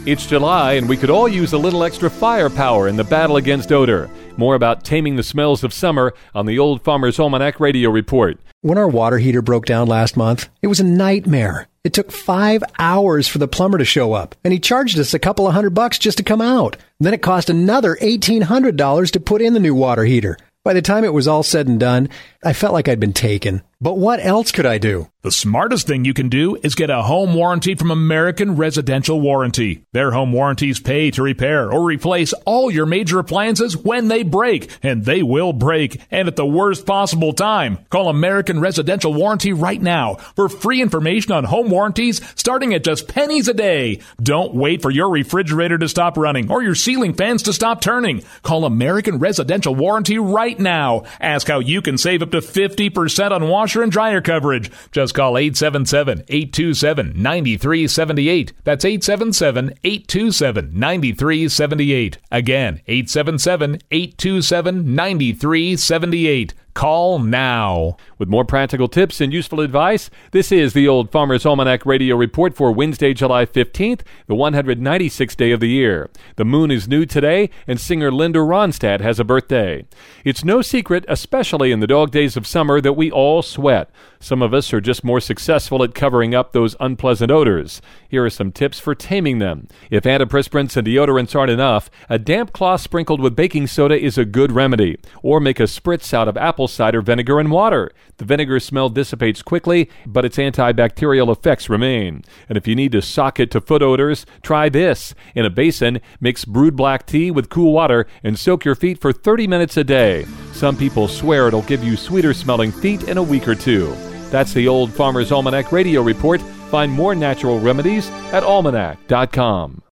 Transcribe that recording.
It's July, and we could all use a little extra firepower in the battle against odor. More about taming the smells of summer on the Old Farmer's Almanac Radio Report. When our water heater broke down last month, it was a nightmare. It took 5 hours for the plumber to show up, and he charged us a couple of $100 just to come out. Then it cost another $1,800 to put in the new water heater. By the time it was all said and done, I felt like I'd been taken. But what else could I do? The smartest thing you can do is get a home warranty from American Residential Warranty. Their home warranties pay to repair or replace all your major appliances when they break, and they will break, and at the worst possible time. Call American Residential Warranty right now for free information on home warranties starting at just pennies a day. Don't wait for your refrigerator to stop running or your ceiling fans to stop turning. Call American Residential Warranty right now. Ask how you can save up to 50% on washer and dryer coverage. Just call 877-827-9378. That's 877-827-9378. Again, 877-827-9378. Call now. With more practical tips and useful advice, this is the Old Farmer's Almanac Radio Report for Wednesday, July 15th, the 196th day of the year. The moon is new today, and singer Linda Ronstadt has a birthday. It's no secret, especially in the dog days of summer, that we all sweat. Some of us are just more successful at covering up those unpleasant odors. Here are some tips for taming them. If antiperspirants and deodorants aren't enough, a damp cloth sprinkled with baking soda is a good remedy. Or make a spritz out of apple cider vinegar and water. The vinegar smell dissipates quickly, but its antibacterial effects remain. And if you need to sock it to foot odors, try this. In a basin, mix brewed black tea with cool water and soak your feet for 30 minutes a day. Some people swear it'll give you sweeter smelling feet in a week or two. That's the Old Farmer's Almanac Radio Report. Find more natural remedies at almanac.com.